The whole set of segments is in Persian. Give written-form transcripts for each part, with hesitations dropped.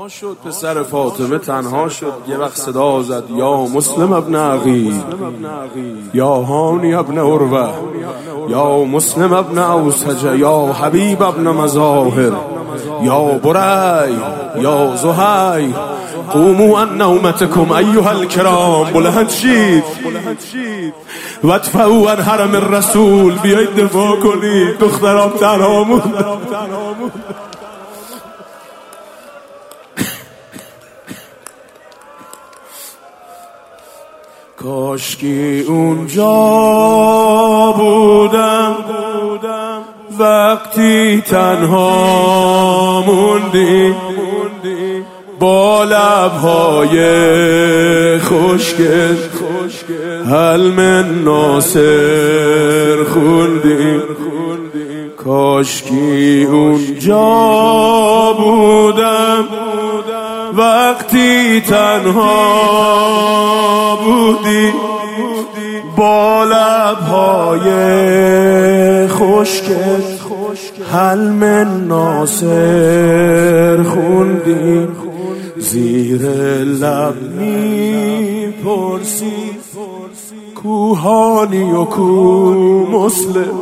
تنها شد پسر فاطمه، تنها شد. یه وقت صدا زد یا مسلم ابن عقیل، یا هانی ابن عروه، یا مسلم ابن اوسجه، یا حبیب ابن مظاهر، یا بری، یا زهیر، قوموا عن نومتكم ایها الکرام. بلند شید و ادفعوا عن حرم الرسول، بیایید دفاع کنید، دخترام تنها موند. کاشکی اونجا بودم وقتی تنها موندی، با لبهای خوشگل هل من ناصر خوندی. کاشکی اونجا بودم وقتی تنها بودی، با لبهای خوشگل هل من ناصر خوندی. زیر لب می پرسی کوهانی و کو مسلم،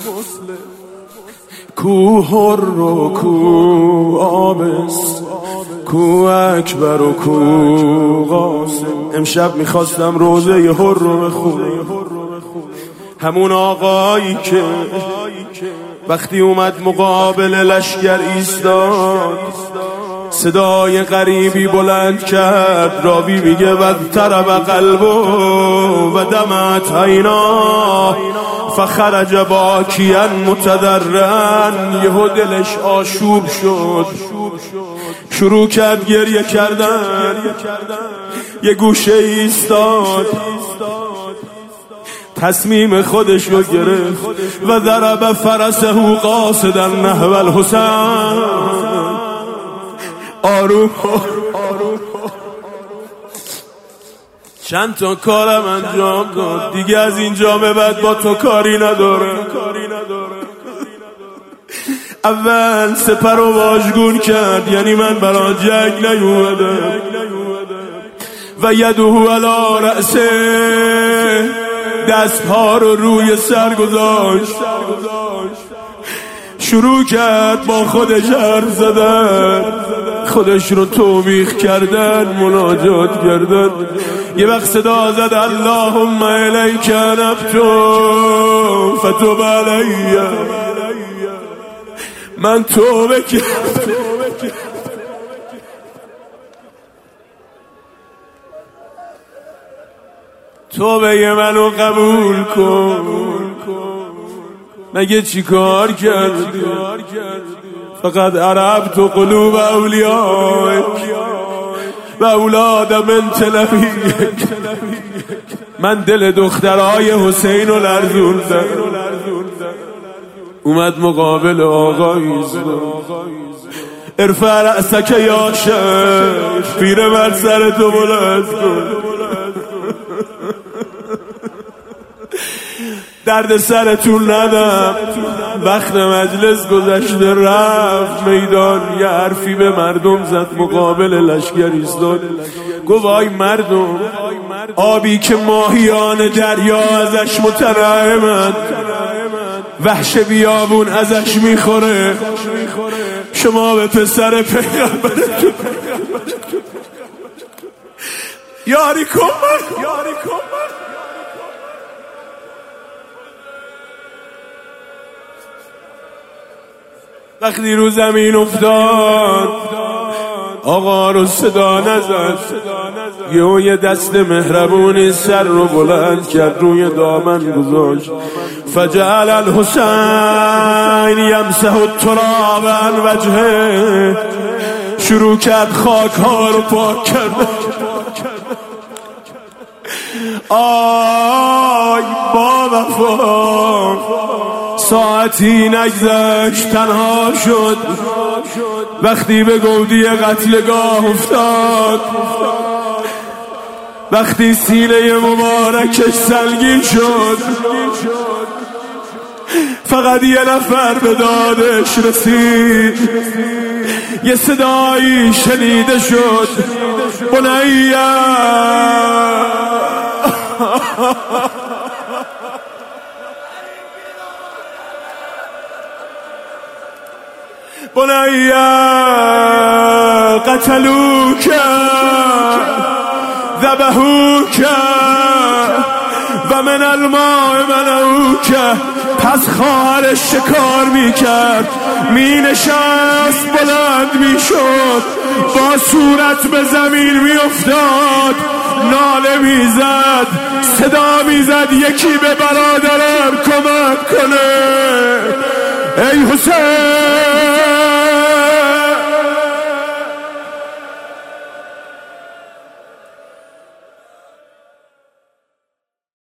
کو حر و کو آبس، کو اکبر و کو قاسم. امشب میخواستم روزه حر رو بخونم، همون آقایی که وقتی اومد مقابل لشکر ایستاد، صدای غریبی بلند کرد. راوی میگه و اضطرب قلبه و دمعت عیناه فخرج باکیا متضرعا. یهو دلش آشوب شد، شروع کرد گریه کردن. یه گوشه ایستاد، تصمیم خودش رو گرفت و ضرب فرسه قاصدا نحو الحسین. آروم چند تا کارم انجام داد، دیگه از اینجا به بعد با تو کاری نداره. اول سپر رو واژگون کرد، یعنی من برای جنگ نیومدم. و یده علی رأسه، دستها رو روی سر گذاشت، شروع کرد با خودش حرف زدن، خودش رو توبیخ کردن، مناجات کردن. یه وقت صدا زد اللهم الیک انبت فتب علی. من توبه کردم، توبه منو قبول کن. مگه چی کار کردی؟ فقط عربت قلوب اولیائک و اولاد بنت نبیک. من دل دخترای حسین رو لرزوندم. اومد مقابل آقا ایستاد. ارفع رأسک یا شیخ، پیرمرد سرتو بلند کن. درد سرتون ندم، وقت مجلس گذشته، رفت میدان. یه حرفی به مردم زد، مقابل لشکر ایستاد. گفت آی مردم، آبی که ماهیان دریا ازش مترحمند، وحش بیابون ازش میخوره، شما به پسر پیغمبرتون یاری کن. وقتی رو زمین افتاد، آقا رو صدا نزد. یه دست مهربونی سر رو بلند کرد، روی دامن گذاشت. فجعل الحسین یمسح التراب عن وجهه، شروع کرد خاک ها رو پاک کرد. آی با وفا، ساعتی نگذشت تنها شد. وقتی به گودی قتلگاه افتاد، وقتی سینه مبارکش سنگین شد، فقط یه نفر به دادش رسید. یه صدایی شنیده شد بنیه بنیه قتلوک ذبحوک و من الماء منعوک. پس خواهرش شکار میکرد، مینشست بلند میشد، با صورت به زمین میافتاد، ناله میزد، صدا میزد یکی به برادرم کمک کنه. ای حسین